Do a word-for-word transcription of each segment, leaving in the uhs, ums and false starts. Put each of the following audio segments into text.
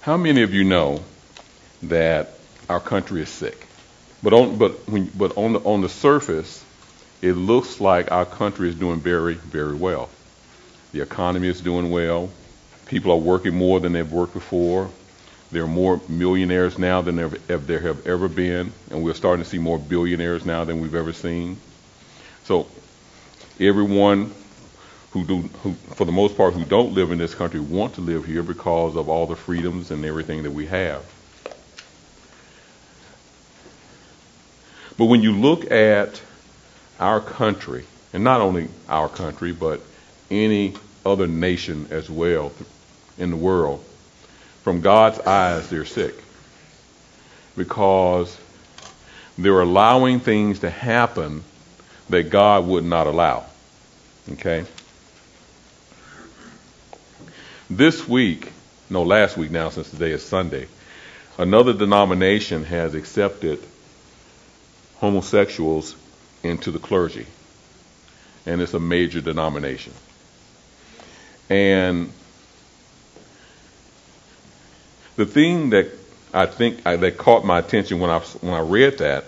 How many of you know that our country is sick? But on but when but on the on the surface, it looks like our country is doing very, very well. The economy is doing well. People are working more than they've worked before. There are more millionaires now than there, have- there have ever been, and we're starting to see more billionaires now than we've ever seen. So everyone who do, who, for the most part, who don't live in this country want to live here because of all the freedoms and everything that we have. But when you look at our country, and not only our country, but any other nation as well in the world, from God's eyes, they're sick because they're allowing things to happen that God would not allow. Okay? This week, no, last week now, since today is Sunday, another denomination has accepted homosexuals into the clergy. And it's a major denomination. And the thing that I think I, that caught my attention when I when I read that,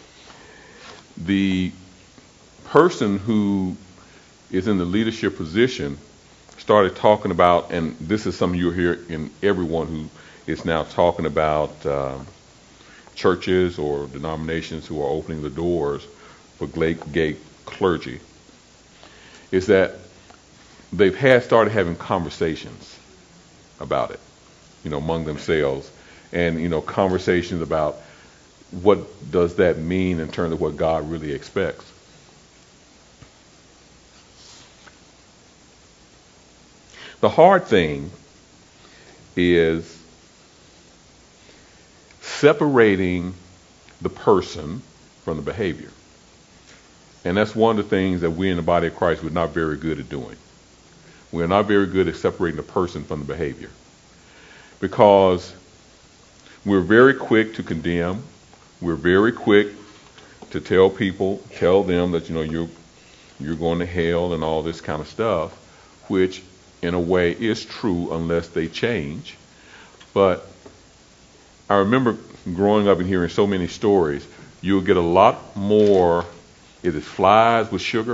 the person who is in the leadership position started talking about, and this is something you'll hear in everyone who is now talking about uh, churches or denominations who are opening the doors for gay, gay clergy, is that they've had started having conversations about it, you know, among themselves, and you know, conversations about what does that mean in terms of what God really expects. The hard thing is separating the person from the behavior. And that's one of the things that we in the body of Christ, we're not very good at doing. We're not very good at separating the person from the behavior. Because we're very quick to condemn. We're very quick to tell people, tell them that, you know, you're, you're going to hell and all this kind of stuff, which in a way is true unless they change. But I remember growing up and hearing so many stories, you'll get a lot more, is it flies with sugar?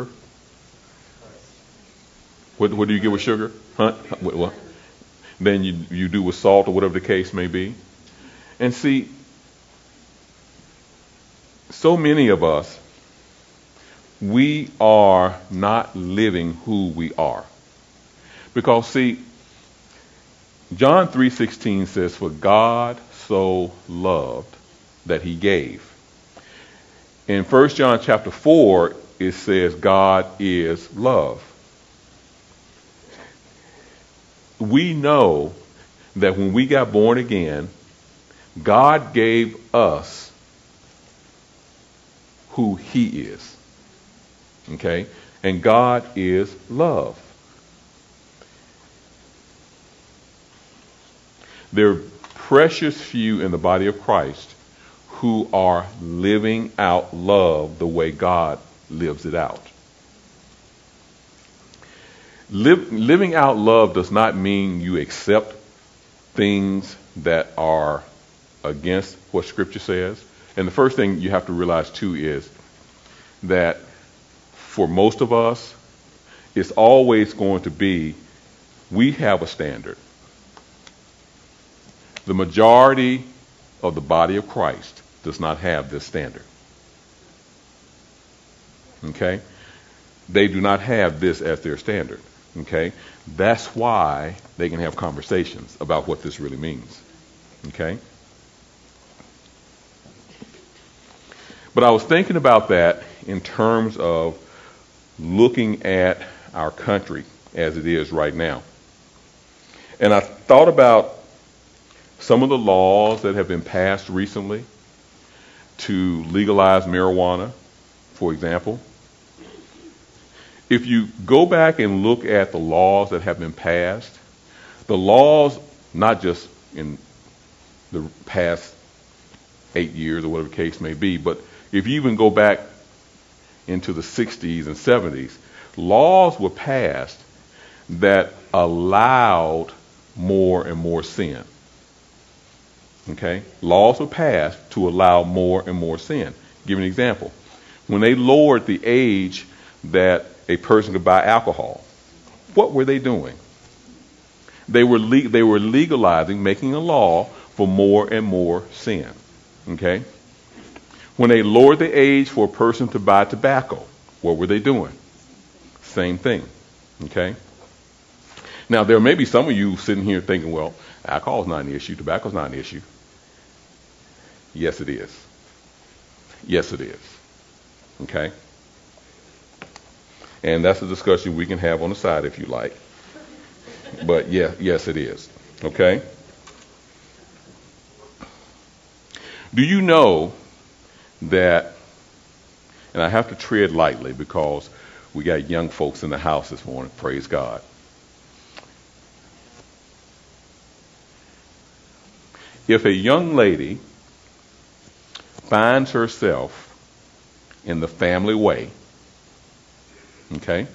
What, what do you get with sugar? Huh? What, what? Than you, you do with salt or whatever the case may be. And see, so many of us, we are not living who we are. Because see, John three sixteen says, "For God so loved that he gave." In First John chapter four, it says God is love. We know that when we got born again, God gave us who he is. Okay? And God is love. There are precious few in the body of Christ who are living out love the way God lives it out. Live, living out love does not mean you accept things that are against what Scripture says. And the first thing you have to realize, too, is that for most of us, it's always going to be, we have a standard. The majority of the body of Christ does not have this standard. Okay? They do not have this as their standard. Okay? That's why they can have conversations about what this really means. Okay? But I was thinking about that in terms of looking at our country as it is right now. And I thought about some of the laws that have been passed recently to legalize marijuana, for example. If you go back and look at the laws that have been passed, the laws, not just in the past eight years or whatever the case may be, but if you even go back into the sixties and seventies, laws were passed that allowed more and more sin. Okay? Laws were passed to allow more and more sin. Give an example. When they lowered the age that a person could buy alcohol, what were they doing? They were le- they were legalizing, making a law for more and more sin. Okay? When they lowered the age for a person to buy tobacco, what were they doing? Same thing. Okay? Now, there may be some of you sitting here thinking, well, alcohol is not an issue, tobacco is not an issue. Yes, it is. Yes, it is. Okay? And that's a discussion we can have on the side if you like. But yeah, yes, it is. Okay? Do you know that, and I have to tread lightly because we got young folks in the house this morning, praise God. If a young lady finds herself in the family way, okay,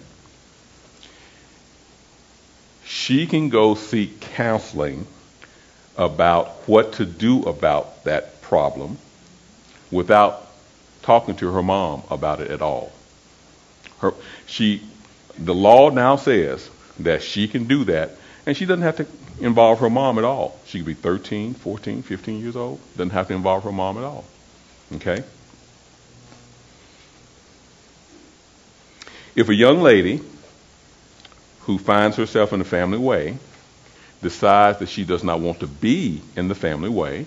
she can go seek counseling about what to do about that problem without talking to her mom about it at all. Her, she, the law now says that she can do that, and she doesn't have to involve her mom at all. She could be thirteen, fourteen, fifteen years old, doesn't have to involve her mom at all. Okay? If a young lady who finds herself in the family way decides that she does not want to be in the family way,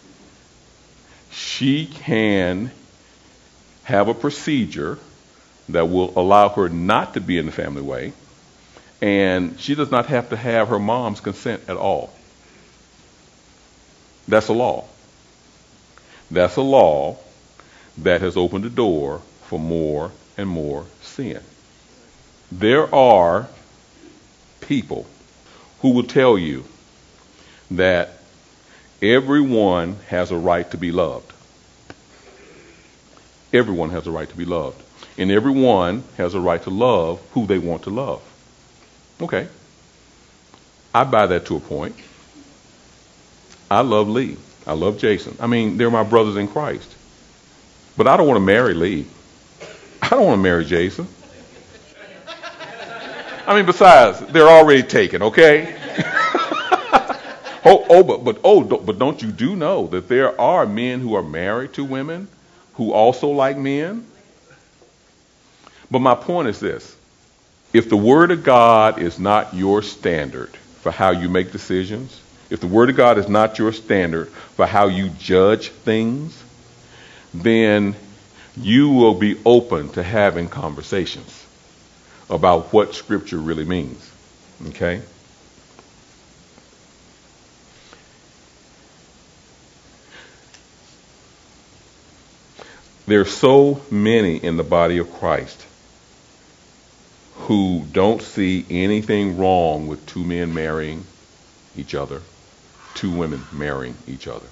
she can have a procedure that will allow her not to be in the family way, and she does not have to have her mom's consent at all. That's a law. That's a law that has opened the door for more and more sin. There are people who will tell you that everyone has a right to be loved. Everyone has a right to be loved. And everyone has a right to love who they want to love. Okay. I buy that to a point. I love Lee. I love Jason. I mean, they're my brothers in Christ. But I don't want to marry Lee. I don't want to marry Jason. I mean, besides, they're already taken, okay? oh, oh, but but oh, but don't you do know that there are men who are married to women who also like men? But my point is this. If the Word of God is not your standard for how you make decisions, if the Word of God is not your standard for how you judge things, then you will be open to having conversations about what Scripture really means. Okay? There are so many in the body of Christ who don't see anything wrong with two men marrying each other, two women marrying each other.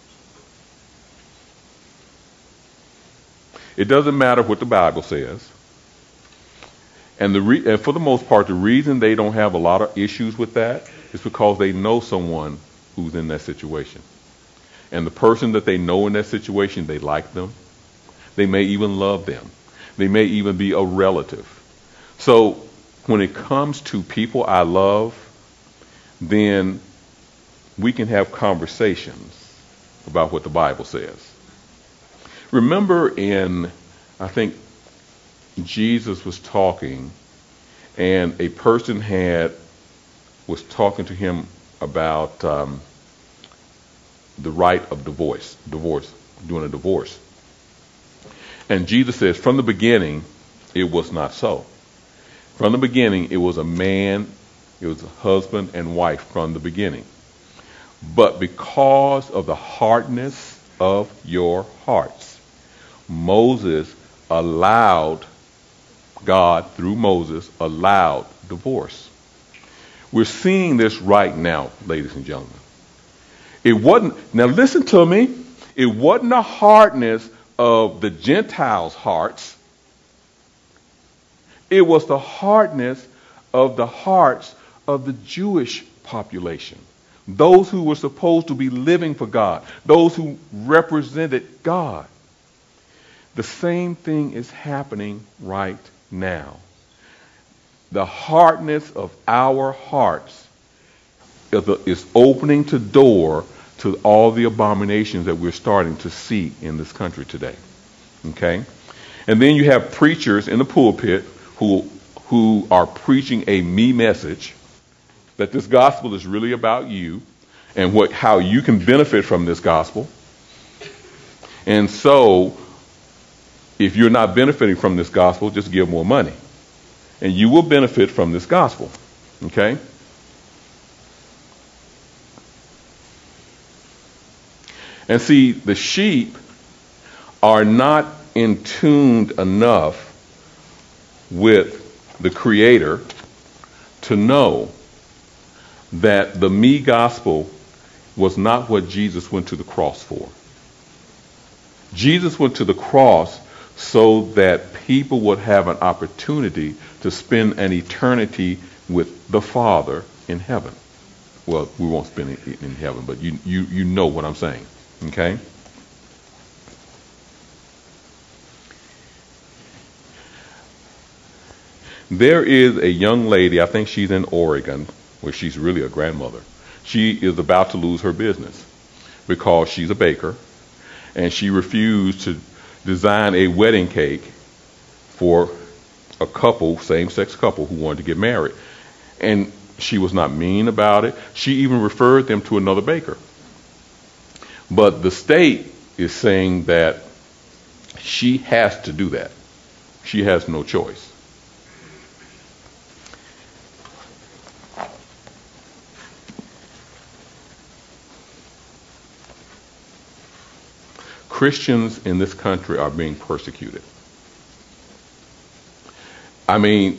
It doesn't matter what the Bible says. And, the re- and for the most part, the reason they don't have a lot of issues with that is because they know someone who's in that situation. And the person that they know in that situation, they like them. They may even love them. They may even be a relative. So when it comes to people I love, then we can have conversations about what the Bible says. Remember in, I think, Jesus was talking, and a person had was talking to him about um, the right of divorce, divorce, doing a divorce. And Jesus says, from the beginning, it was not so. From the beginning, it was a man, it was a husband and wife from the beginning. But because of the hardness of your hearts, Moses allowed, God through Moses allowed divorce. We're seeing this right now, ladies and gentlemen. It wasn't, now listen to me, it wasn't the hardness of the Gentiles' hearts. It was the hardness of the hearts of the Jewish population. those who were supposed to be living for God, those who represented God. The same thing is happening right now. The hardness of our hearts is, a, is opening the door to all the abominations that we're starting to see in this country today. Okay? And then you have preachers in the pulpit who who are preaching a me message, that this gospel is really about you and what how you can benefit from this gospel. And so, if you're not benefiting from this gospel, just give more money. And you will benefit from this gospel. Okay? And see, the sheep are not in tuned enough with the Creator to know that the me gospel was not what Jesus went to the cross for. Jesus went to the cross so that people would have an opportunity to spend an eternity with the Father in heaven. Well, we won't spend it in heaven, but you, you, you know what I'm saying. Okay? There is a young lady, I think she's in Oregon, where she's really a grandmother. She is about to lose her business because she's a baker, and she refused to design a wedding cake for a couple, same-sex couple, who wanted to get married. And she was not mean about it. She even referred them to another baker. But the state is saying that she has to do that. She has no choice. Christians in this country are being persecuted. I mean,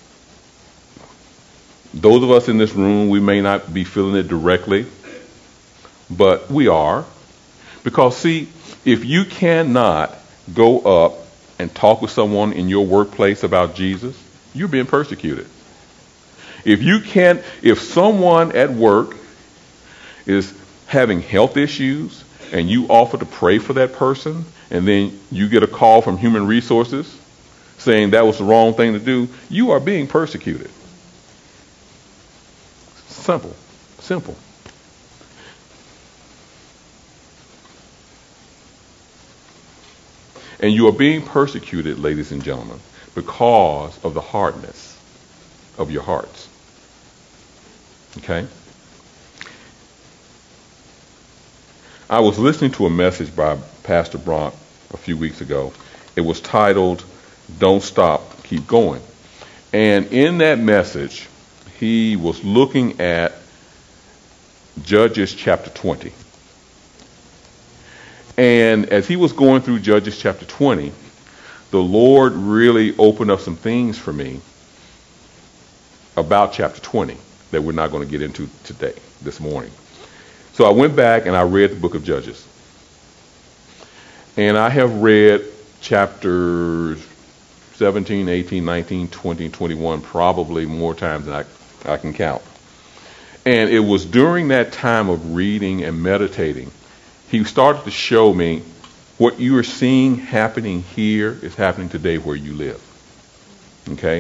those of us in this room, we may not be feeling it directly, but we are. Because, see, if you cannot go up and talk with someone in your workplace about Jesus, you're being persecuted. If you can't, if someone at work is having health issues and you offer to pray for that person, and then you get a call from Human Resources saying that was the wrong thing to do, you are being persecuted. Simple. Simple. And you are being persecuted, ladies and gentlemen, because of the hardness of your hearts. Okay? I was listening to a message by Pastor Bronk a few weeks ago. It was titled, "Don't Stop, Keep Going." And in that message, he was looking at Judges chapter twenty. And as he was going through Judges chapter twenty, the Lord really opened up some things for me about chapter twenty that we're not going to get into today, this morning. So I went back and I read the book of Judges. And I have read chapters seventeen, eighteen, nineteen, twenty, twenty-one probably more times than I, I can count. And it was during that time of reading and meditating, he started to show me what you are seeing happening here is happening today where you live. Okay?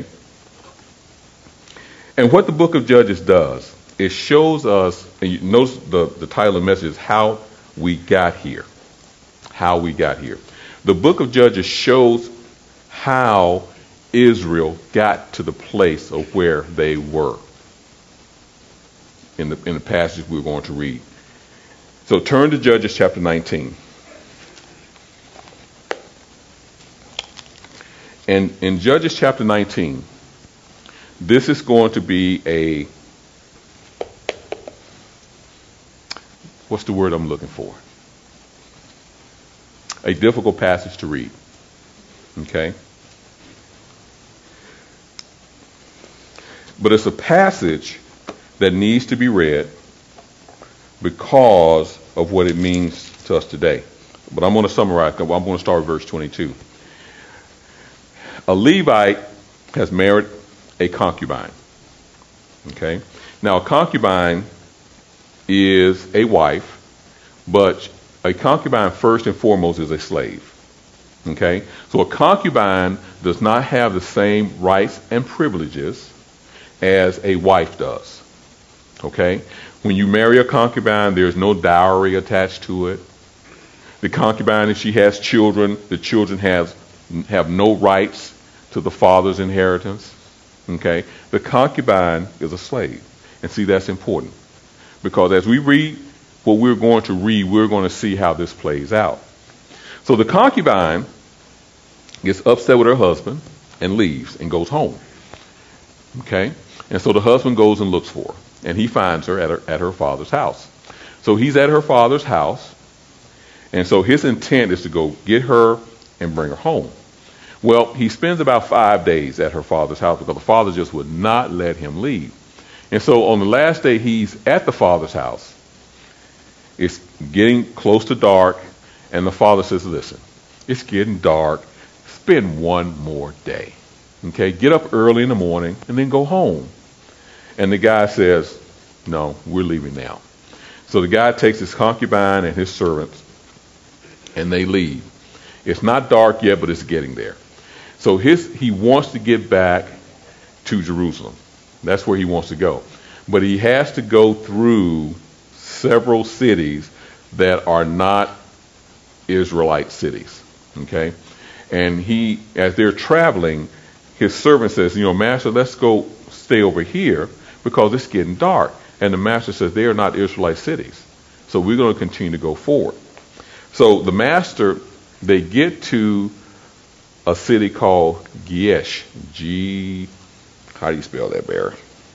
And what the book of Judges does, it shows us, and you notice the, the title of the message is How We Got Here. How we got here. The book of Judges shows how Israel got to the place of where they were in the, in the passage we're going to read. So turn to Judges chapter nineteen. And in Judges chapter nineteen, this is going to be a, what's the word I'm looking for? A difficult passage to read. Okay? But it's a passage that needs to be read because of what it means to us today. But I'm going to summarize. I'm going to start with verse twenty-two. A Levite has married a concubine. Okay? Now, a concubine is a wife, but a concubine first and foremost is a slave. Okay? So a concubine does not have the same rights and privileges as a wife does. Okay? When you marry a concubine, there's no dowry attached to it. The concubine, if she has children, the children have, have no rights to the father's inheritance. Okay? The concubine is a slave. And see, that's important. Because as we read what we're going to read, we're going to see how this plays out. So the concubine gets upset with her husband and leaves and goes home. Okay? And so the husband goes and looks for her. And he finds her at her, at her father's house. So he's at her father's house. And so his intent is to go get her and bring her home. Well, he spends about five days at her father's house because the father just would not let him leave. And so on the last day he's at the father's house, it's getting close to dark, and the father says, listen, it's getting dark. Spend one more day. Okay, get up early in the morning and then go home. And the guy says, no, we're leaving now. So the guy takes his concubine and his servants, and they leave. It's not dark yet, but it's getting there. So his he wants to get back to Jerusalem. That's where he wants to go. But he has to go through several cities that are not Israelite cities. Okay? And he, as they're traveling, his servant says, you know, Master, let's go stay over here because it's getting dark. And the master says, they are not Israelite cities. So we're going to continue to go forward. So the master, they get to a city called Giesh. G, how do you spell that, Barry?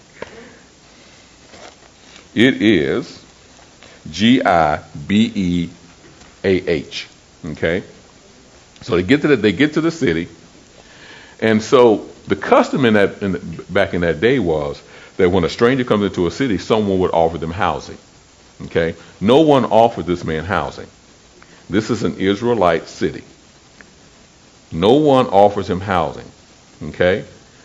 It is G I B E A H. Okay? So they get to the, they get to the city. And so the custom in that in the, back in that day was that when a stranger comes into a city, someone would offer them housing. Okay? No one offered this man housing. This is an Israelite city. No one offers him housing. Okay?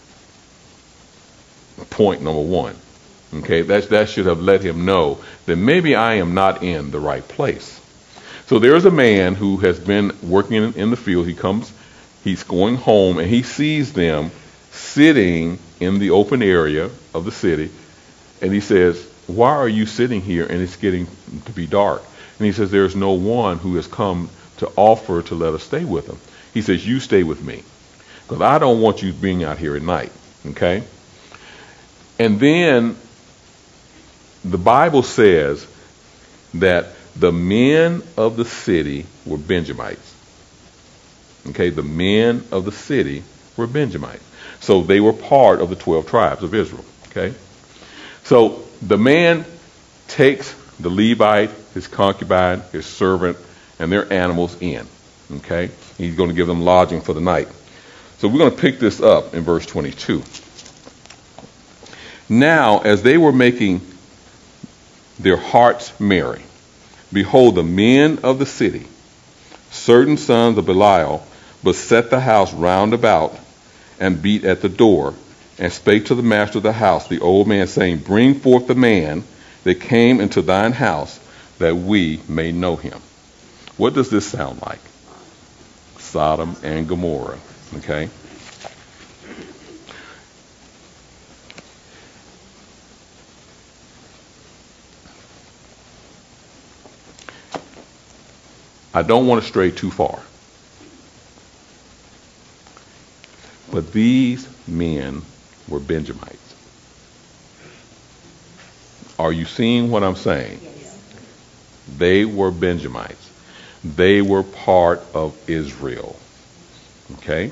Point number one. Okay? That, that should have let him know that maybe I am not in the right place. So there's a man who has been working in, in the field. He comes, he's going home, and he sees them sitting in the open area of the city. And he says, why are you sitting here and it's getting to be dark? And he says, there's no one who has come to offer to let us stay with him. He says, you stay with me, because I don't want you being out here at night. Okay? And then the Bible says that the men of the city were Benjamites. Okay? The men of the city were Benjamites. So they were part of the twelve tribes of Israel. Okay? So the man takes the Levite, his concubine, his servant, and their animals in. Okay? He's going to give them lodging for the night. So we're going to pick this up in verse twenty-two. Now, as they were making their hearts merry, behold, the men of the city, certain sons of Belial, beset the house round about, and beat at the door, and spake to the master of the house, the old man, saying, bring forth the man that came into thine house, that we may know him. What does this sound like? Sodom and Gomorrah. Okay? I don't want to stray too far. But these men were Benjamites. Are you seeing what I'm saying? Yes. They were Benjamites. They were part of Israel. Okay?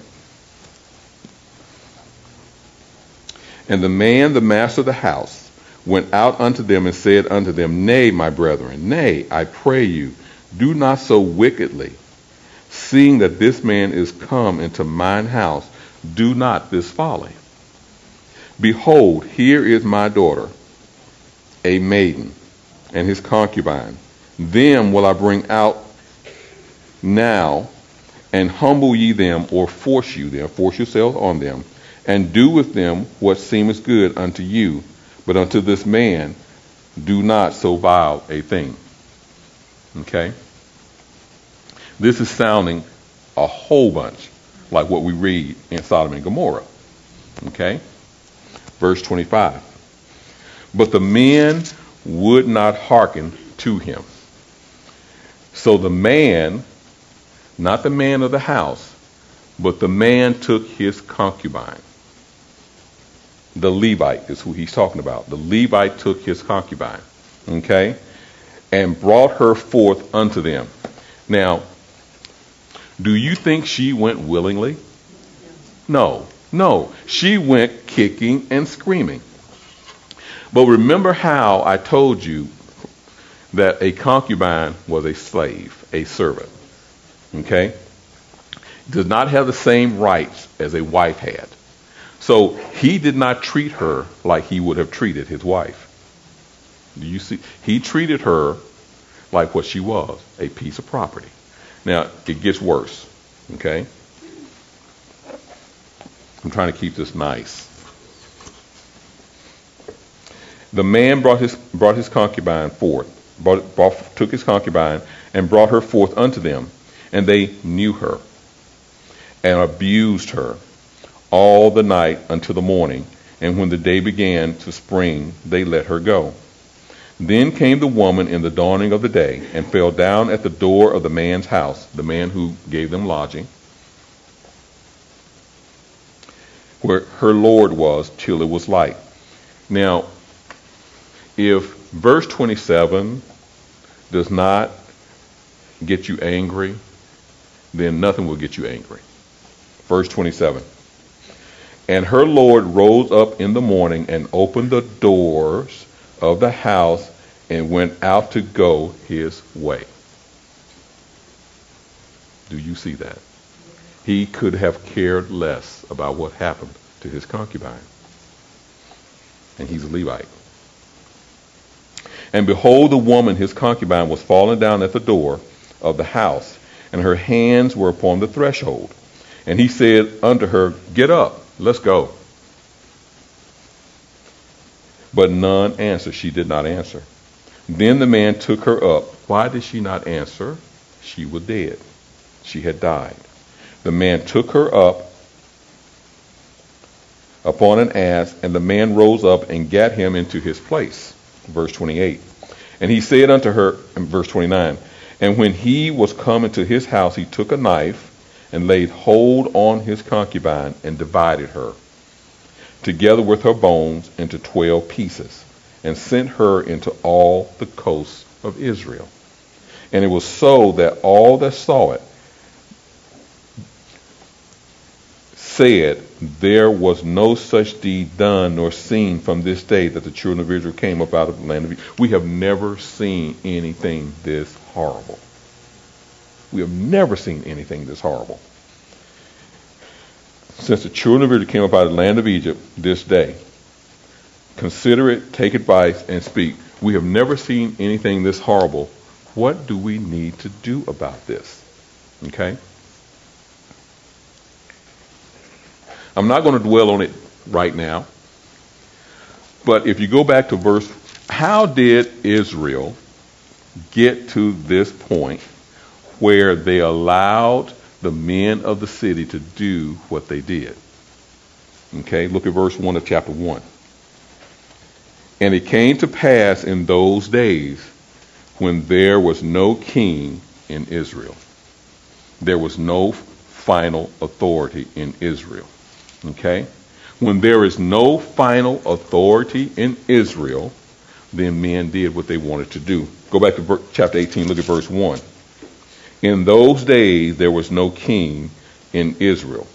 And the man, the master of the house, went out unto them and said unto them, nay, my brethren, nay, I pray you, do not so wickedly. Seeing that this man is come into mine house, do not this folly. Behold, here is my daughter, a maiden, and his concubine. Them will I bring out now, and humble ye them, or force you them, force yourselves on them, and do with them what seemeth good unto you. But unto this man Do not so vile a thing. Okay? This is sounding a whole bunch like what we read in Sodom and Gomorrah. Okay? Verse twenty-five. But the men would not hearken to him. So the man, not the man of the house, but the man took his concubine. The Levite is who he's talking about. The Levite took his concubine, okay, and brought her forth unto them. Now, do you think she went willingly? No, no. She went kicking and screaming. But remember how I told you that a concubine was a slave, a servant, okay? Does not have the same rights as a wife had. So he did not treat her like he would have treated his wife. Do you see? He treated her like what she was, a piece of property. Now, it gets worse, okay? I'm trying to keep this nice. The man brought his brought his concubine forth, brought, brought, took his concubine, and brought her forth unto them. And they knew her, and abused her all the night until the morning. And when the day began to spring, they let her go. Then came the woman in the dawning of the day, and fell down at the door of the man's house, the man who gave them lodging, where her Lord was, till it was light. Now, if verse twenty-seven does not get you angry, then nothing will get you angry. Verse twenty-seven. And her Lord rose up in the morning and opened the doors of the house and went out to go his way. Do you see that? He could have cared less about what happened to his concubine. And he's a Levite. And behold, the woman, his concubine, was fallen down at the door of the house, and her hands were upon the threshold. And he said unto her, Get up, let's go. But none answered. She did not answer. Then the man took her up. Why did she not answer? She was dead. She had died. The man took her up upon an ass, and the man rose up and gat him into his place. Verse twenty-eight. And he said unto her, in verse twenty-nine, and when he was come into his house, he took a knife and laid hold on his concubine and divided her, together with her bones, into twelve pieces, and sent her into all the coasts of Israel. And it was so that all that saw it said, there was no such deed done nor seen from this day that the children of Israel came up out of the land of Egypt. We have never seen anything this horrible. We have never seen anything this horrible. Since the children of Israel came up out of the land of Egypt this day, consider it, take advice, and speak. We have never seen anything this horrible. What do we need to do about this? Okay? I'm not going to dwell on it right now. But if you go back to verse, how did Israel get to this point where they allowed the men of the city to do what they did? Okay, look at verse one of chapter one. And it came to pass in those days when there was no king in Israel. There was no final authority in Israel. Okay? When there is no final authority in Israel, then men did what they wanted to do. Go back to ver- chapter eighteen, look at verse one. In those days there was no king in Israel.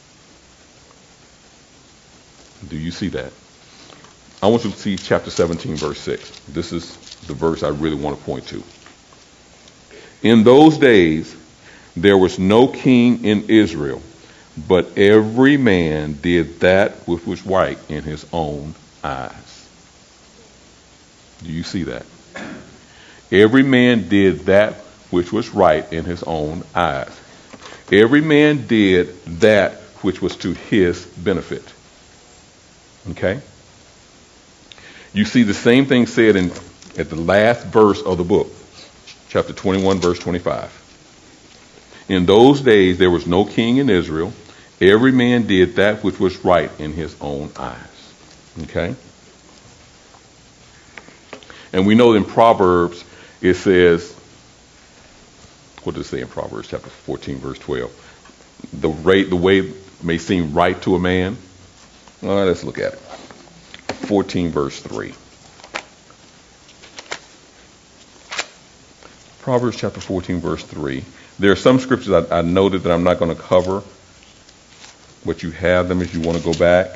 Do you see that? I want you to see chapter seventeen, verse six. This is the verse I really want to point to. In those days there was no king in Israel, but every man did that which was right in his own eyes. Do you see that? Every man did that which was right in his own eyes. Every man did that which was to his benefit. Okay? You see the same thing said in at the last verse of the book, chapter twenty-one, verse twenty-five. In those days there was no king in Israel. Every man did that which was right in his own eyes. Okay? And we know in Proverbs it says, what does it say in Proverbs chapter fourteen, verse twelve? The rate, the way may seem right to a man. All right, let's look at it. fourteen, verse three. Proverbs chapter fourteen, verse three. There are some scriptures I, I noted that I'm not going to cover, but you have them if you want to go back.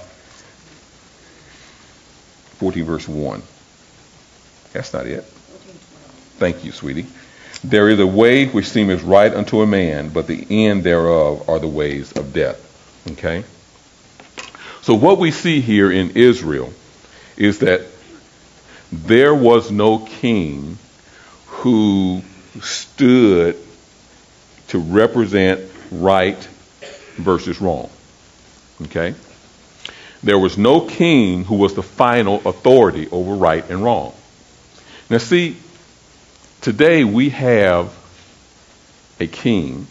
fourteen, verse one. That's not it. Thank you, sweetie. There is a way which seemeth right unto a man, but the end thereof are the ways of death. Okay? So what we see here in Israel is that there was no king who stood to represent right versus wrong. Okay? There was no king who was the final authority over right and wrong. Now see, today we have a king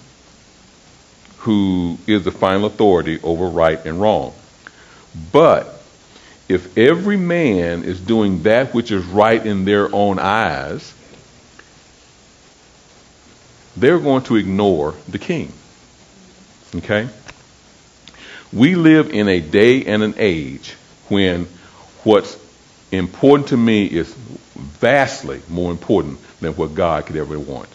who is the final authority over right and wrong. But if every man is doing that which is right in their own eyes, they're going to ignore the king. Okay? We live in a day and an age when what's important to me is vastly more important than what God could ever want.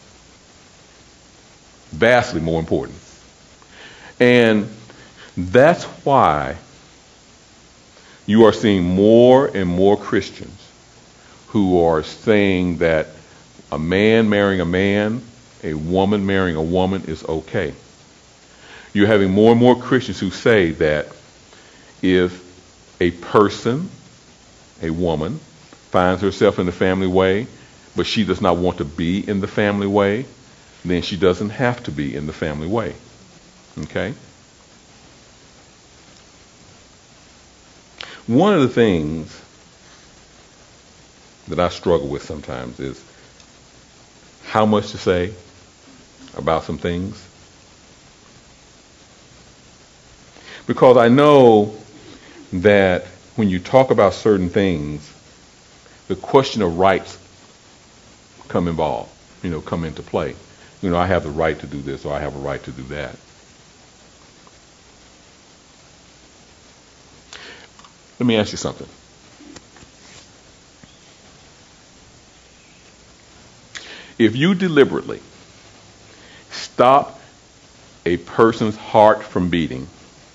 Vastly more important. And that's why you are seeing more and more Christians who are saying that a man marrying a man, a woman marrying a woman is okay. You're having more and more Christians who say that if a person, a woman, finds herself in the family way, but she does not want to be in the family way, then she doesn't have to be in the family way. Okay? One of the things that I struggle with sometimes is how much to say about some things. Because I know that when you talk about certain things, the question of rights come involved, you know, come into play. You know, I have the right to do this or I have a right to do that. Let me ask you something. If you deliberately stop a person's heart from beating,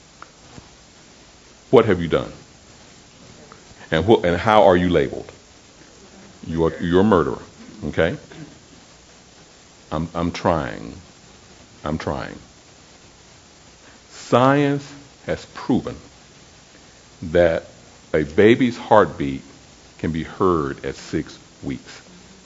what have you done? And wh- and how are you labeled? You're you're a murderer. Okay? I'm I'm trying. I'm trying. Science has proven that a baby's heartbeat can be heard at six weeks.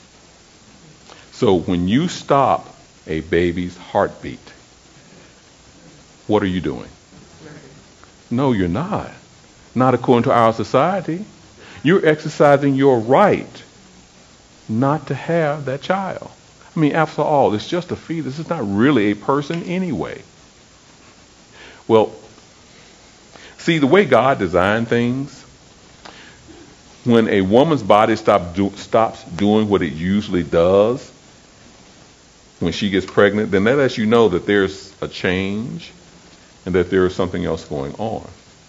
So when you stop a baby's heartbeat, what are you doing? No, you're not. Not according to our society. You're exercising your right not to have that child. I mean, after all, it's just a fetus. It's not really a person anyway. Well, see, the way God designed things, when a woman's body stop do, stops doing what it usually does when she gets pregnant, then that lets you know that there's a change and that there is something else going on.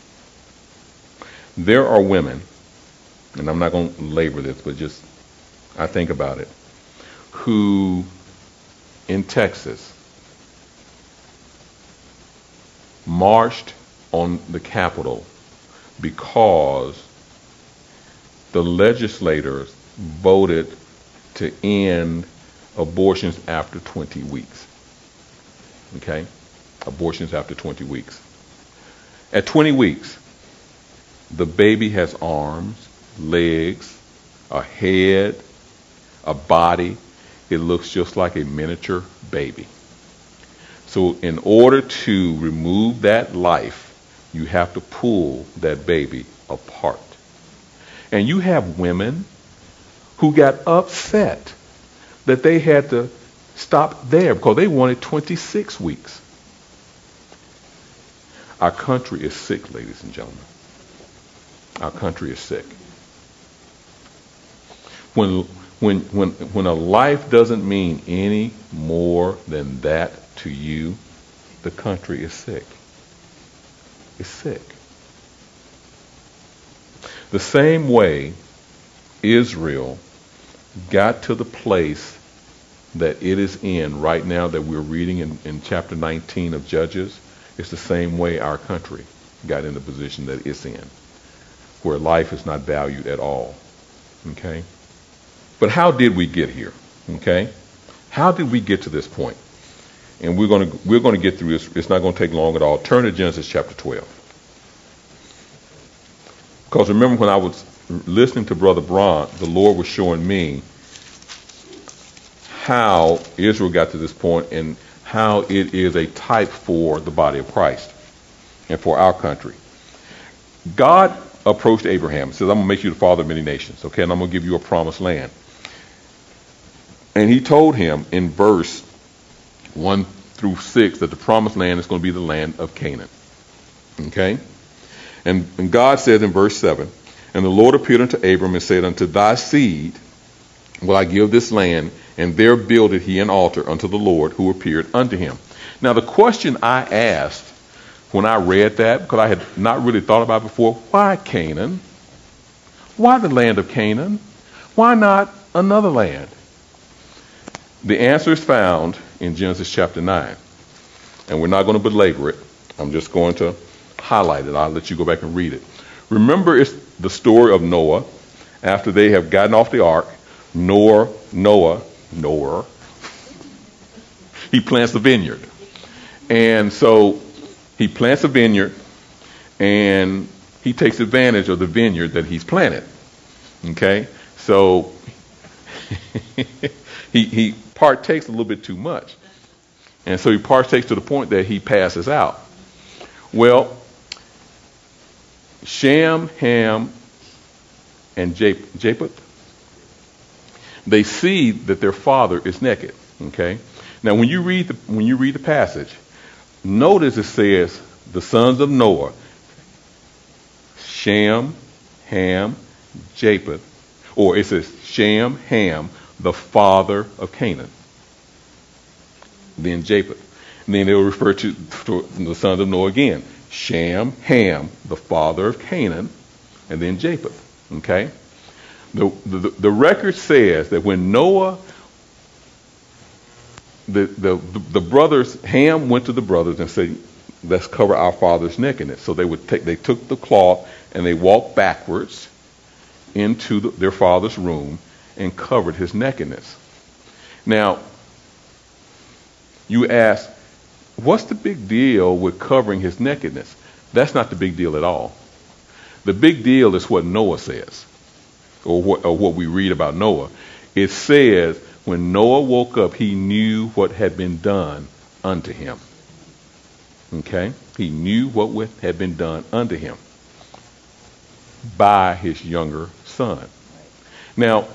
There are women, and I'm not going to labor this, but just I think about it, who in Texas marched on the Capitol because the legislators voted to end abortions after twenty weeks. Okay? Abortions after twenty weeks. At twenty weeks, the baby has arms, legs, a head, a body. It looks just like a miniature baby. So in order to remove that life, you have to pull that baby apart. And you have women who got upset that they had to stop there because they wanted twenty-six weeks. Our country is sick, ladies and gentlemen. Our country is sick. When when when when a life doesn't mean any more than that to you, the country is sick. It's sick. The same way Israel got to the place that it is in right now that we're reading in, in chapter nineteen of Judges, it's the same way our country got in the position that it's in, where life is not valued at all. Okay? But how did we get here? Okay? How did we get to this point? And we're going to we're going to get through this. It's not going to take long at all. Turn to Genesis chapter twelve. Because remember when I was listening to Brother Brant, the Lord was showing me how Israel got to this point and how it is a type for the body of Christ and for our country. God approached Abraham and says, I'm going to make you the father of many nations, okay, and I'm going to give you a promised land. And he told him in verse one through six that the promised land is going to be the land of Canaan. Okay? And, and God says in verse seven, and the Lord appeared unto Abram and said, unto thy seed will I give this land, and there builded he an altar unto the Lord who appeared unto him. Now the question I asked when I read that, because I had not really thought about it before, why Canaan? Why the land of Canaan? Why not another land? The answer is found in Genesis chapter nine. And we're not going to belabor it. I'm just going to highlight it. I'll let you go back and read it. Remember, it's the story of Noah. After they have gotten off the ark, Noah, Noah, Noah, he plants a vineyard. And so he plants a vineyard, and he takes advantage of the vineyard that he's planted. Okay? So he, he partakes a little bit too much. And so he partakes to the point that he passes out. Well, Shem, Ham, and Japheth, they see that their father is naked. Okay? Now, when you read the when you read the passage, notice it says the sons of Noah, Shem, Ham, Japheth, or it says Shem, Ham, the father of Canaan. Then Japheth. And then they'll refer to, to the sons of Noah again. Shem, Ham, the father of Canaan, and then Japheth. Okay? The, the, the record says that when Noah, the, the, the brothers, Ham went to the brothers and said, let's cover our father's nakedness. So they would take, they took the cloth and they walked backwards into the, their father's room and covered his nakedness. Now, you ask, what's the big deal with covering his nakedness? That's not the big deal at all. The big deal is what Noah says, or what, or what we read about Noah. It says, when Noah woke up, he knew what had been done unto him. Okay? He knew what had been done unto him by his younger son. Now,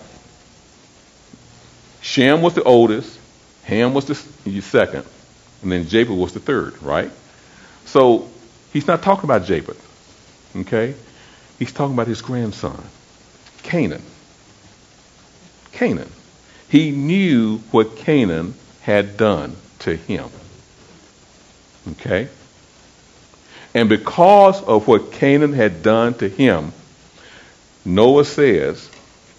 Shem was the oldest, Ham was the second, and then Japheth was the third, right? So he's not talking about Japheth, okay? He's talking about his grandson, Canaan. Canaan. He knew what Canaan had done to him, okay? And because of what Canaan had done to him, Noah says,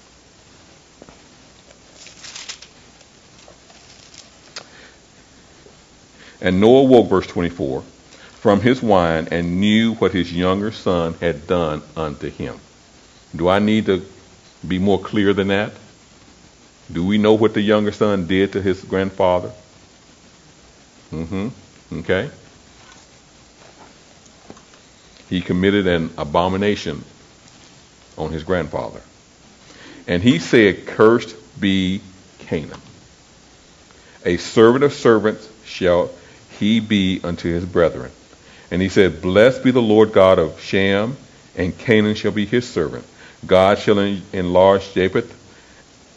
and Noah woke, verse twenty-four, from his wine and knew what his younger son had done unto him. Do I need to be more clear than that? Do we know what the younger son did to his grandfather? Mm-hmm. Okay. He committed an abomination on his grandfather. And he said, cursed be Canaan. A servant of servants shall he be unto his brethren. And he said, blessed be the Lord God of Shem, and Canaan shall be his servant. God shall enlarge Japheth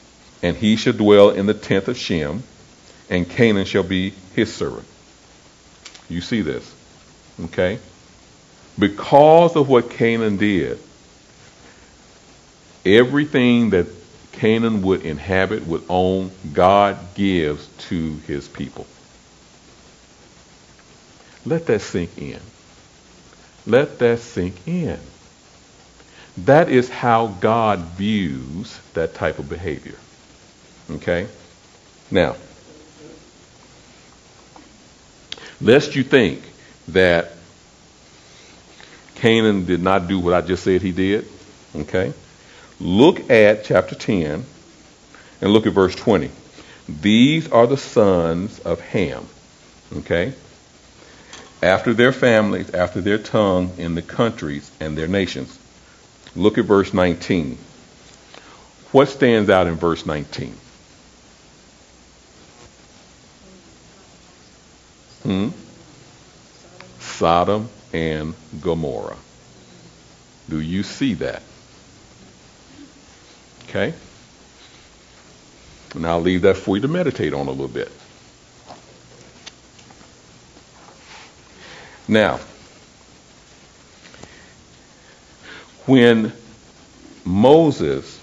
and he shall dwell in the tenth of Shem, and Canaan shall be his servant. You see this, okay? Because of what Canaan did, everything that Canaan would inhabit, would own, God gives to his people. Let that sink in. Let that sink in. That is how God views that type of behavior. Okay? Now, lest you think that Canaan did not do what I just said he did, okay? Look at chapter ten and look at verse twenty. These are the sons of Ham, okay? After their families, after their tongue, in the countries and their nations. Look at verse nineteen. What stands out in verse nineteen? Hmm? Sodom and Gomorrah. Do you see that? Okay? And I'll leave that for you to meditate on a little bit. Now, when Moses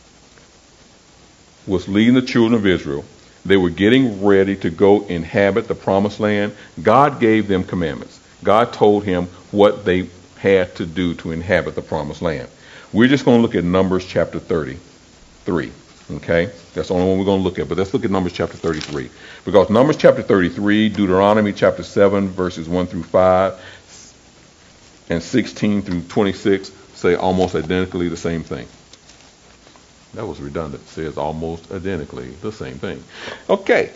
was leading the children of Israel, they were getting ready to go inhabit the promised land. God gave them commandments. God told him what they had to do to inhabit the promised land. We're just going to look at Numbers chapter thirty-three. Okay? That's the only one we're going to look at. But let's look at Numbers chapter thirty-three. Because Numbers chapter thirty-three, Deuteronomy chapter seven, verses one through five, and sixteen through twenty-six say almost identically the same thing. That was redundant. It says almost identically the same thing. Okay.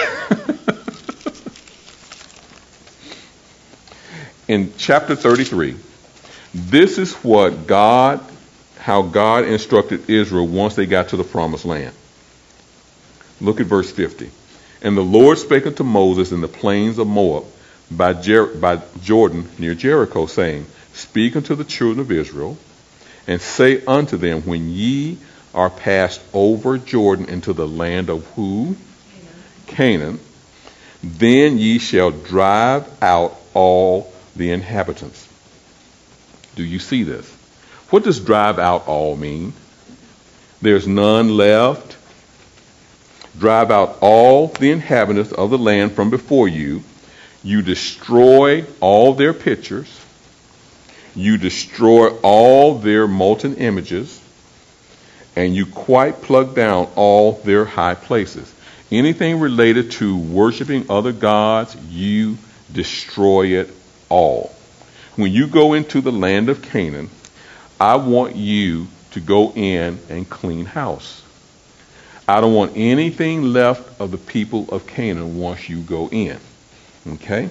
In chapter thirty-three, this is what God, how God instructed Israel once they got to the promised land. Look at verse fifty. And the Lord spake unto Moses in the plains of Moab by, Jer- by Jordan near Jericho, saying, Speak unto the children of Israel, and say unto them, When ye are passed over Jordan into the land of who? Canaan. Canaan. Then ye shall drive out all the inhabitants. Do you see this? What does drive out all mean? There's none left. Drive out all the inhabitants of the land from before you. You destroy all their pictures. You destroy all their molten images. And you quite plug down all their high places. Anything related to worshiping other gods, you destroy it all. When you go into the land of Canaan, I want you to go in and clean house. I don't want anything left of the people of Canaan once you go in. Okay?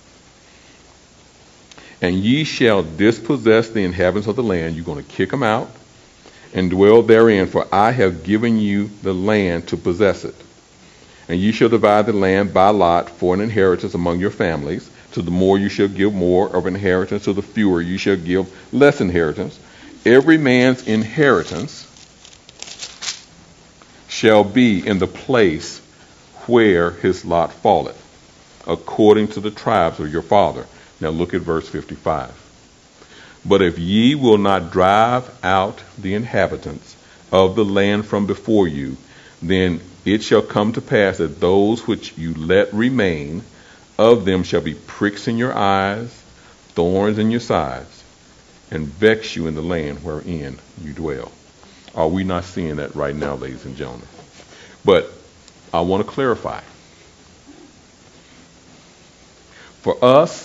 And ye shall dispossess the inhabitants of the land. You're going to kick them out and dwell therein, for I have given you the land to possess it. And ye shall divide the land by lot for an inheritance among your families. To the more you shall give more of inheritance, to the fewer you shall give less inheritance. Every man's inheritance shall be in the place where his lot falleth, according to the tribes of your father. Now look at verse fifty-five. But if ye will not drive out the inhabitants of the land from before you, then it shall come to pass that those which you let remain of them shall be pricks in your eyes, thorns in your sides, and vex you in the land wherein you dwell. Are we not seeing that right now, ladies and gentlemen? But I want to clarify. For us,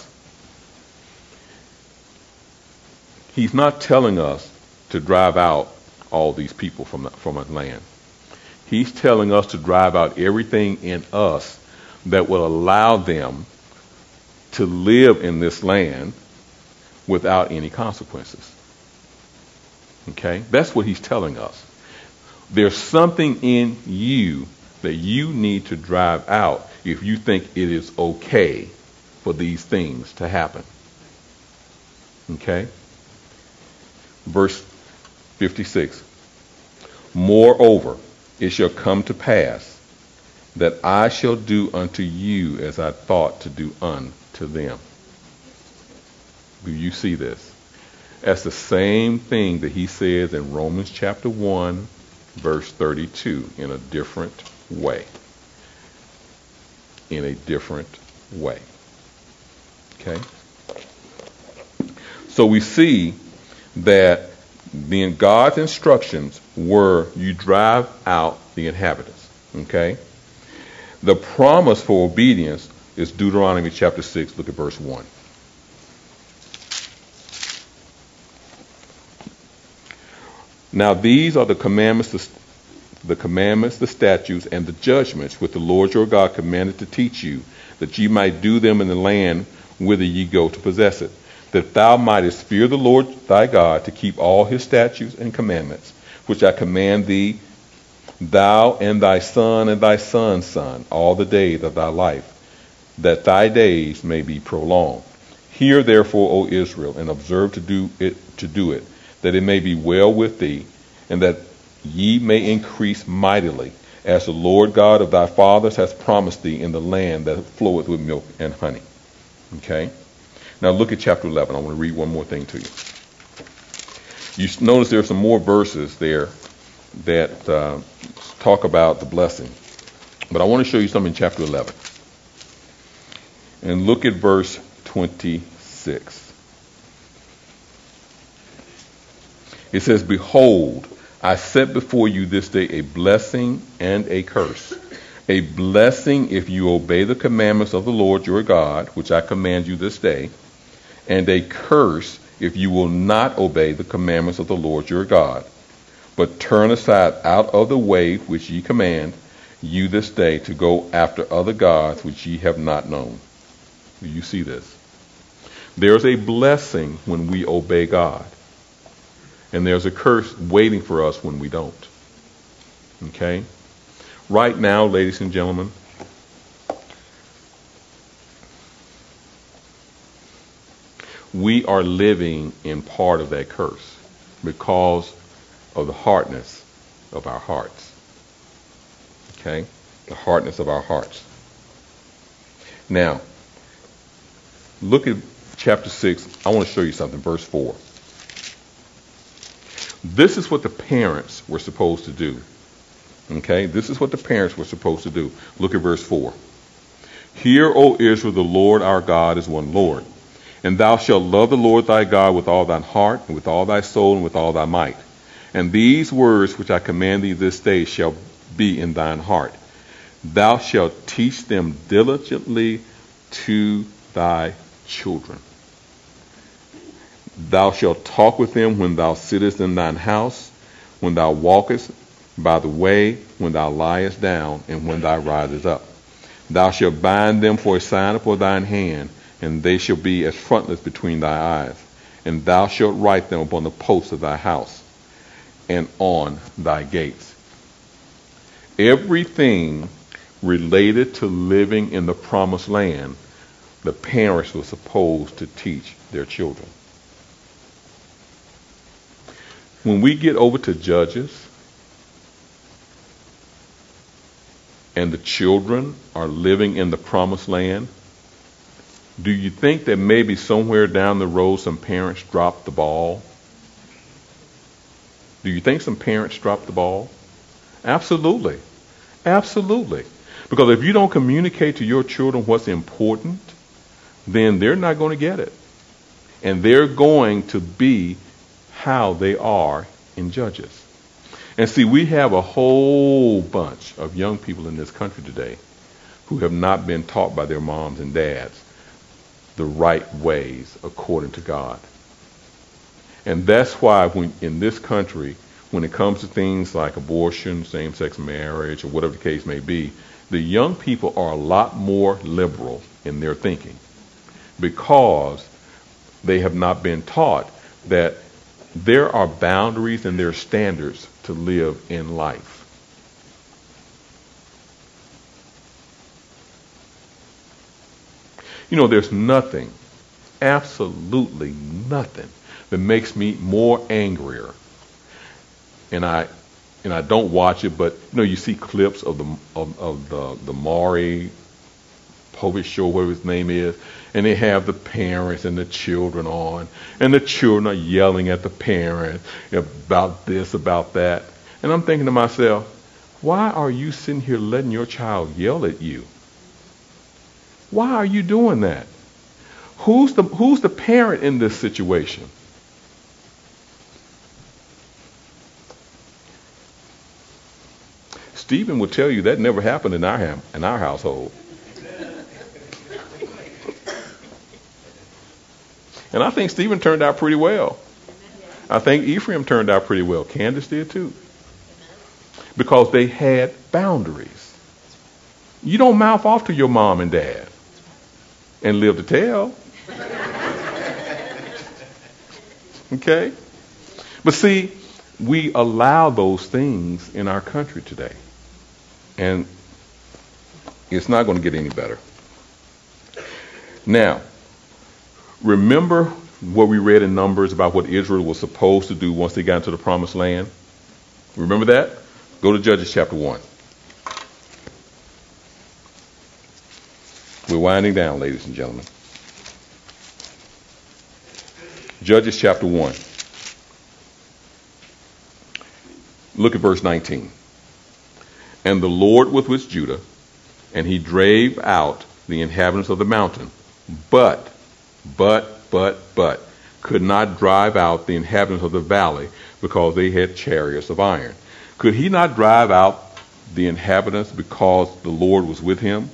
he's not telling us to drive out all these people from the, from our land. He's telling us to drive out everything in us that will allow them to live in this land without any consequences. Okay? That's what he's telling us. There's something in you that you need to drive out if you think it is okay for these things to happen. Okay? Verse fifty-six. Moreover, it shall come to pass that I shall do unto you as I thought to do unto them. Do you see this? That's the same thing that he says in Romans chapter one, verse thirty-two, in a different way. In a different way. Okay? So we see that then God's instructions were you drive out the inhabitants. Okay? The promise for obedience is Deuteronomy chapter six. Look at verse one. Now these are the commandments, the, the commandments, the statutes, and the judgments which the Lord your God commanded to teach you, that ye might do them in the land whither ye go to possess it, that thou mightest fear the Lord thy God, to keep all his statutes and commandments, which I command thee, thou and thy son and thy son's son, all the days of thy life, that thy days may be prolonged. Hear therefore, O Israel, and observe to do it, to do it, that it may be well with thee, and that ye may increase mightily, as the Lord God of thy fathers has promised thee in the land that floweth with milk and honey. Okay? Now look at chapter eleven. I want to read one more thing to you. You notice there are some more verses there that uh, talk about the blessing. But I want to show you something in chapter eleven. And look at verse twenty-six. It says, behold, I set before you this day a blessing and a curse. A blessing if you obey the commandments of the Lord your God, which I command you this day, and a curse if you will not obey the commandments of the Lord your God, but turn aside out of the way which ye command you this day to go after other gods which ye have not known. Do you see this? There's a blessing when we obey God. And there's a curse waiting for us when we don't. Okay? Right now, ladies and gentlemen, we are living in part of that curse because of the hardness of our hearts. Okay? The hardness of our hearts. Now, look at chapter six. I want to show you something. Verse four. This is what the parents were supposed to do. Okay? This is what the parents were supposed to do. Look at verse four. Hear, O Israel, the Lord our God is one Lord. And thou shalt love the Lord thy God with all thine heart, and with all thy soul, and with all thy might. And these words which I command thee this day shall be in thine heart. Thou shalt teach them diligently to thy children. Thou shalt talk with them when thou sittest in thine house, when thou walkest by the way, when thou liest down, and when thou risest up. Thou shalt bind them for a sign upon thine hand, and they shall be as frontlets between thy eyes. And thou shalt write them upon the posts of thy house, and on thy gates. Everything related to living in the promised land, the parents were supposed to teach their children. When we get over to Judges, and the children are living in the promised land, do you think that maybe somewhere down the road some parents dropped the ball? Do you think some parents dropped the ball? Absolutely. Absolutely. Because if you don't communicate to your children what's important, then they're not going to get it. And they're going to be how they are in Judges. And see, we have a whole bunch of young people in this country today who have not been taught by their moms and dads the right ways according to God. And that's why when in this country, when it comes to things like abortion, same-sex marriage, or whatever the case may be, the young people are a lot more liberal in their thinking because they have not been taught that there are boundaries and there are standards to live in life. You know, there's nothing, absolutely nothing, that makes me more angrier. And I and I don't watch it, but you know, you see clips of the of, of the the Maury Povich show, whatever his name is, and they have the parents and the children on, and the children are yelling at the parents about this, about that, and I'm thinking to myself, why are you sitting here letting your child yell at you? Why are you doing that? Who's the who's the parent in this situation? Stephen will tell you that never happened in our ham- in our household. And I think Stephen turned out pretty well. I think Ephraim turned out pretty well. Candace did too. Because they had boundaries. You don't mouth off to your mom and dad and live to tell. Okay? But see, we allow those things in our country today. And it's not going to get any better. Now, remember what we read in Numbers about what Israel was supposed to do once they got into the promised land? Remember that? Go to Judges chapter one. We're winding down, ladies and gentlemen. Judges chapter one. Look at verse nineteen. And the Lord was with Judah, and he drave out the inhabitants of the mountain, but, but, but, but, could not drive out the inhabitants of the valley because they had chariots of iron. Could he not drive out the inhabitants because the Lord was with him?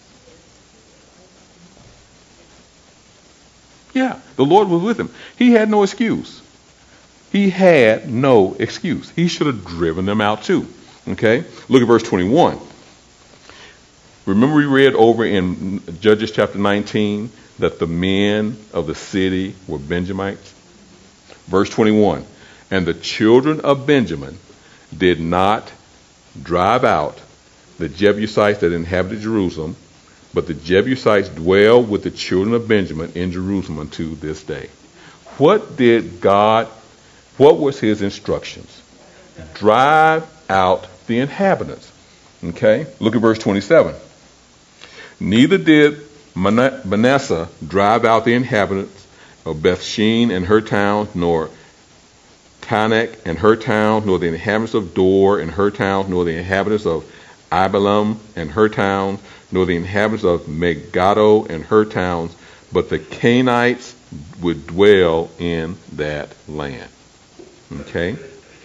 Yeah, the Lord was with him. He had no excuse. He had no excuse. He should have driven them out too. Okay? Look at verse twenty-one. Remember we read over in Judges chapter nineteen that the men of the city were Benjamites? Verse twenty-one. And the children of Benjamin did not drive out the Jebusites that inhabited Jerusalem, but the Jebusites dwell with the children of Benjamin in Jerusalem unto this day. What did God, what was his instructions? Drive out the inhabitants. Okay? Look at verse twenty-seven. Neither did Manasseh drive out the inhabitants of Bethshean and her towns, nor Tanakh and her towns, nor the inhabitants of Dor and her towns, nor the inhabitants of Abilam and her towns, nor the inhabitants of Megiddo and her towns, but the Canaanites would dwell in that land. Okay?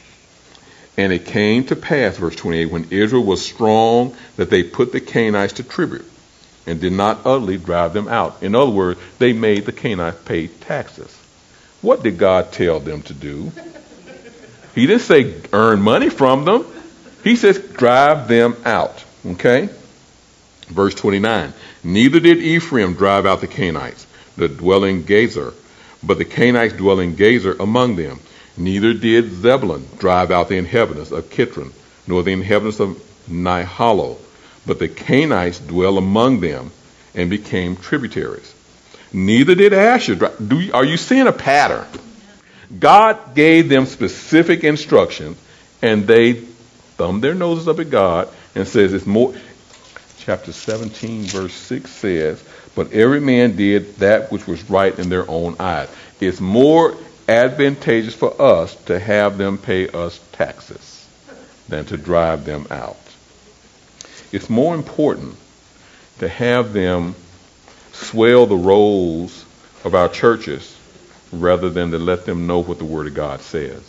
And it came to pass, verse twenty-eight, when Israel was strong, that they put the Canaanites to tribute and did not utterly drive them out. In other words, they made the Canaanites pay taxes. What did God tell them to do? He didn't say earn money from them. He says drive them out. Okay? Verse twenty-nine. Neither did Ephraim drive out the Canaanites that dwell in Gezer, but the Canaanites dwell in Gezer among them. Neither did Zebulun drive out the inhabitants of Kitron, nor the inhabitants of Nahalo, but the Canaanites dwell among them and became tributaries. Neither did Asher drive. Do you, are you seeing a pattern? God gave them specific instructions, and they thumbed their noses up at God and says it's more. Chapter seventeen, verse six says, but every man did that which was right in their own eyes. It's more advantageous for us to have them pay us taxes than to drive them out. It's more important to have them swell the rolls of our churches rather than to let them know what the Word of God says.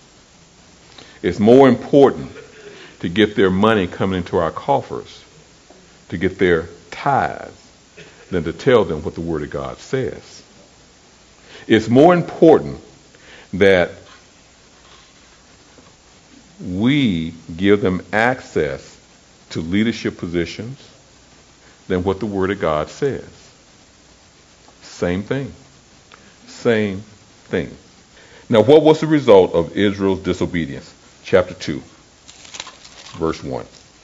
It's more important to get their money coming into our coffers, to get their tithes, than to tell them what the Word of God says. It's more important that we give them access to leadership positions than what the Word of God says. Same thing. Same thing. Now, what was the result of Israel's disobedience? Chapter two, verse one.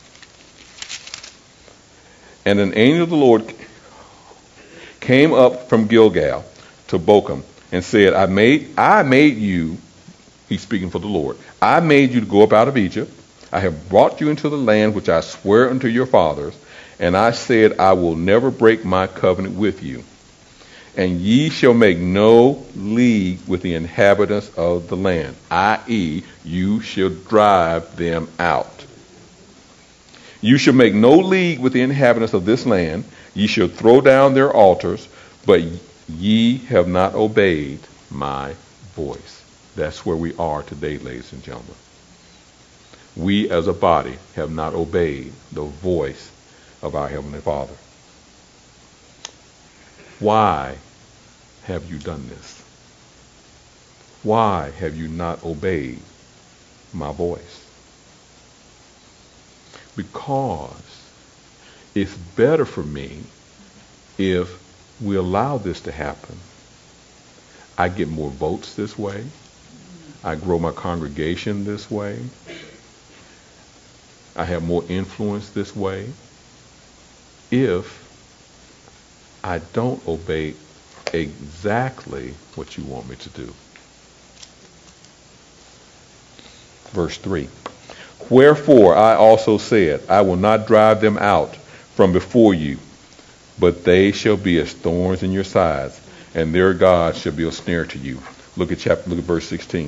And an angel of the Lord came up from Gilgal to Bochum and said, I made I made you, he's speaking for the Lord, I made you to go up out of Egypt, I have brought you into the land which I swear unto your fathers, and I said, I will never break my covenant with you. And ye shall make no league with the inhabitants of the land, that is, you shall drive them out. You shall make no league with the inhabitants of this land. Ye shall throw down their altars, but ye have not obeyed my voice. That's where we are today, ladies and gentlemen. We as a body have not obeyed the voice of our Heavenly Father. Why have you done this? Why have you not obeyed my voice? Because it's better for me if we allow this to happen. I get more votes this way. I grow my congregation this way. I have more influence this way. If I don't obey exactly what you want me to do. Verse three. Wherefore I also said, I will not drive them out from before you, but they shall be as thorns in your sides, and their God shall be a snare to you. Look at chapter. Look at verse sixteen.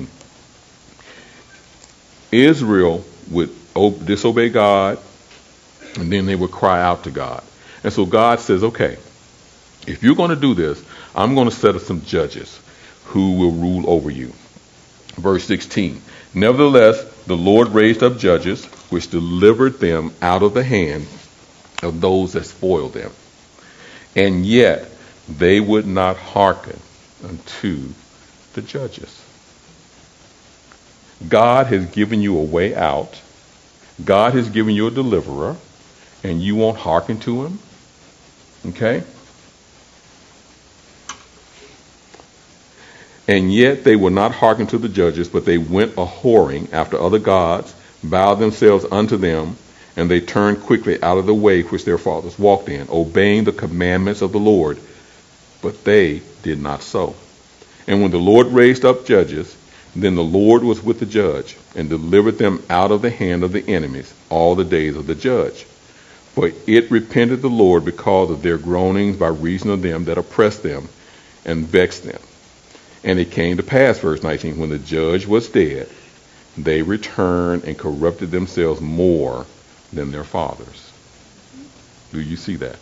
Israel would disobey God, and then they would cry out to God. And so God says, okay, if you're going to do this, I'm going to set up some judges who will rule over you. Verse sixteen. Nevertheless, the Lord raised up judges, which delivered them out of the hand of those that spoiled them. And yet they would not hearken unto the judges. God has given you a way out. God has given you a deliverer, and you won't hearken to him. Okay? And yet they will not hearken to the judges, but they went a whoring after other gods, bowed themselves unto them, and they turned quickly out of the way which their fathers walked in, obeying the commandments of the Lord, but they did not so. And when the Lord raised up judges, then the Lord was with the judge, and delivered them out of the hand of the enemies all the days of the judge. For it repented the Lord because of their groanings by reason of them that oppressed them and vexed them. And it came to pass, verse nineteen, when the judge was dead, they returned and corrupted themselves more than their fathers. Do you see that?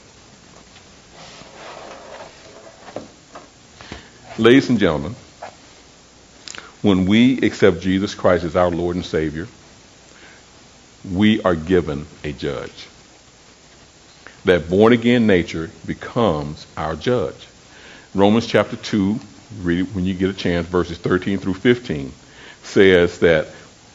Ladies and gentlemen, when we accept Jesus Christ as our Lord and Savior, we are given a judge. That born-again nature becomes our judge. Romans chapter two, read it when you get a chance, verses thirteen through fifteen, says that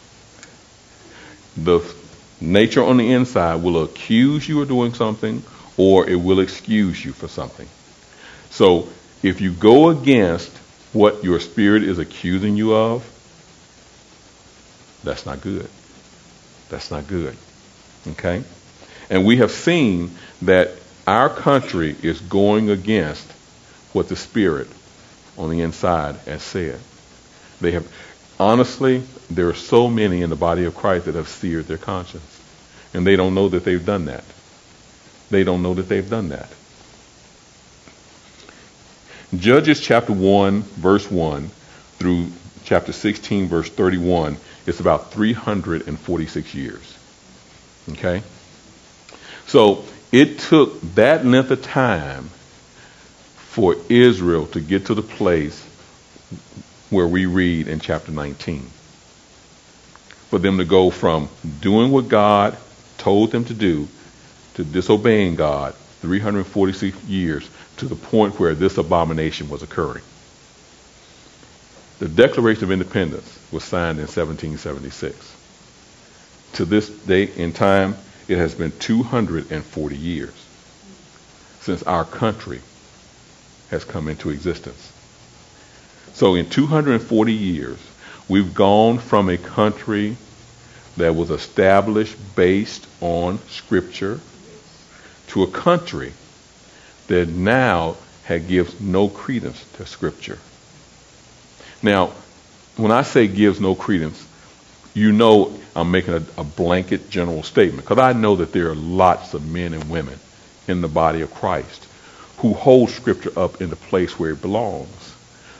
the nature on the inside will accuse you of doing something, or it will excuse you for something. So if you go against what your spirit is accusing you of, that's not good. That's not good. Okay? And we have seen that our country is going against what the spirit on the inside has said. They have, honestly, there are so many in the body of Christ that have seared their conscience. And they don't know that they've done that. They don't know that they've done that. Judges chapter one, verse one through chapter sixteen, verse thirty-one, it's about three hundred forty-six years. Okay? So it took that length of time for Israel to get to the place where we read in chapter nineteen. For them to go from doing what God told them to do to disobeying God three hundred forty-six years to the point where this abomination was occurring. The Declaration of Independence was signed in seventeen seventy-six. To this date in time, it has been two hundred forty years since our country has come into existence. So in two hundred forty years, we've gone from a country that was established based on Scripture to a country that now had gives no credence to Scripture. Now, when I say gives no credence, you know I'm making a, a blanket general statement because I know that there are lots of men and women in the body of Christ who hold Scripture up in the place where it belongs.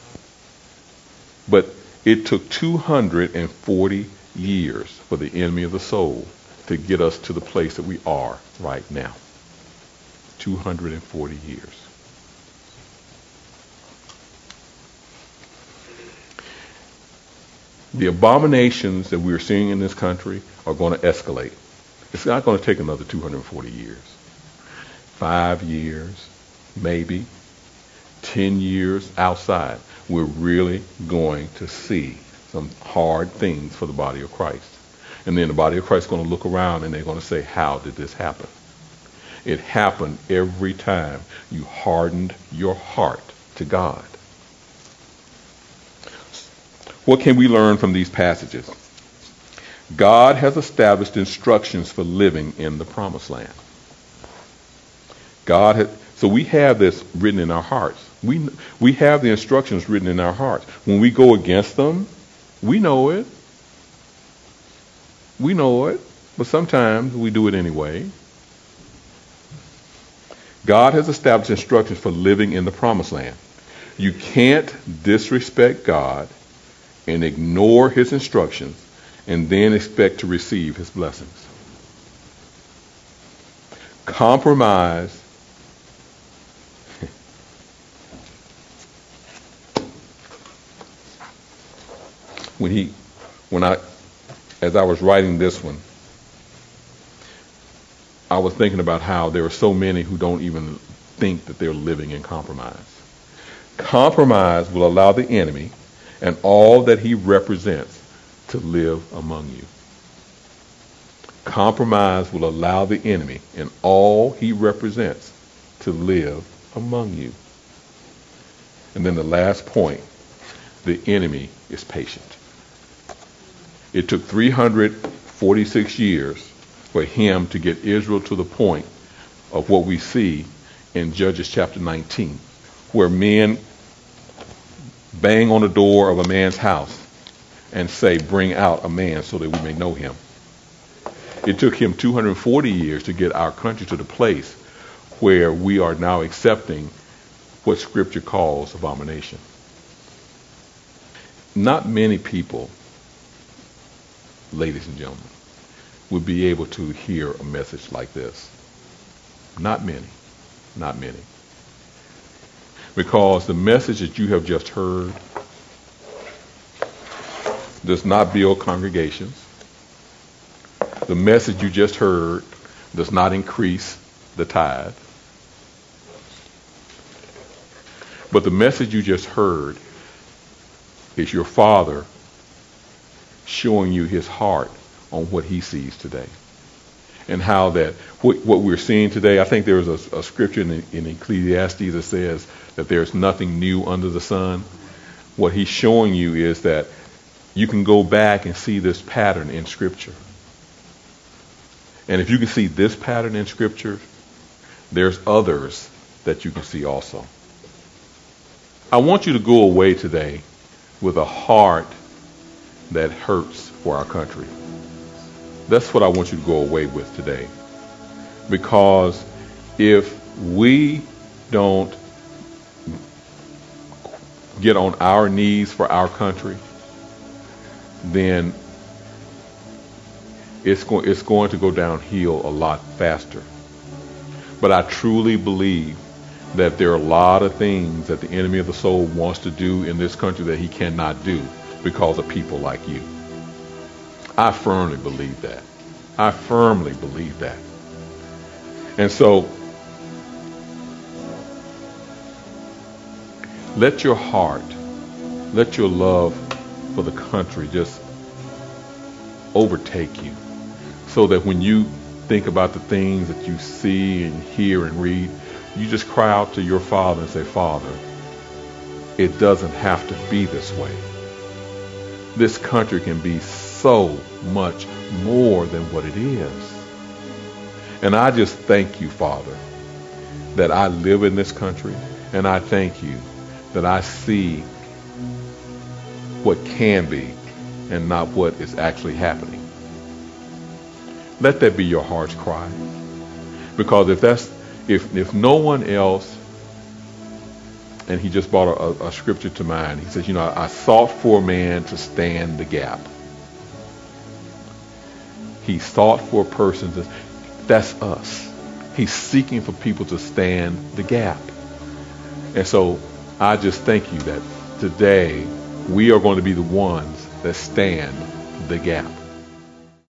But it took two hundred forty years for the enemy of the soul to get us to the place that we are right now. two hundred forty years. The abominations that we're seeing in this country are going to escalate. It's not going to take another two hundred forty years. Five years, maybe, ten years outside. We're really going to see some hard things for the body of Christ. And then the body of Christ is going to look around and they're going to say, how did this happen? It happened every time you hardened your heart to God. What can we learn from these passages? God has established instructions for living in the promised land. God has, so we have this written in our hearts. We we have the instructions written in our hearts. When we go against them, we know it. We know it, but sometimes we do it anyway. God has established instructions for living in the promised land. You can't disrespect God and ignore his instructions and then expect to receive his blessings. Compromise when he when I as I was writing this one, I was thinking about how there are so many who don't even think that they're living in compromise. Compromise will allow the enemy and all that he represents to live among you. Compromise will allow the enemy and all he represents to live among you. And then the last point, the enemy is patient. It took three hundred forty-six years for him to get Israel to the point of what we see in Judges chapter nineteen, where men bang on the door of a man's house and say, bring out a man so that we may know him. It took him two hundred forty years to get our country to the place where we are now accepting what Scripture calls abomination. Not many people, ladies and gentlemen, would be able to hear a message like this. Not many. Not many. Because the message that you have just heard does not build congregations. The message you just heard does not increase the tithe. But the message you just heard is your Father showing you his heart on what he sees today. And how that, what, what we're seeing today, I think there's a, a scripture in, in Ecclesiastes that says that there's nothing new under the sun. What he's showing you is that you can go back and see this pattern in Scripture. And if you can see this pattern in Scripture, there's others that you can see also. I want you to go away today with a heart that hurts for our country. That's what I want you to go away with today. Because if we don't get on our knees for our country, then it's going, it's going to go downhill a lot faster. But I truly believe that there are a lot of things that the enemy of the soul wants to do in this country that he cannot do because of people like you. I firmly believe that. I firmly believe that. And so, let your heart, let your love for the country just overtake you, so that when you think about the things that you see and hear and read, you just cry out to your Father and say, Father, it doesn't have to be this way. This country can be so much more than what it is. And I just thank you, Father, that I live in this country, and I thank you that I see what can be and not what is actually happening. Let that be your heart's cry. Because if that's if if no one else, and he just brought a, a scripture to mind. He says, you know, I sought for a man to stand the gap. He sought for a person to, that's us. He's seeking for people to stand the gap. And so I just thank you that today we are going to be the ones that stand the gap.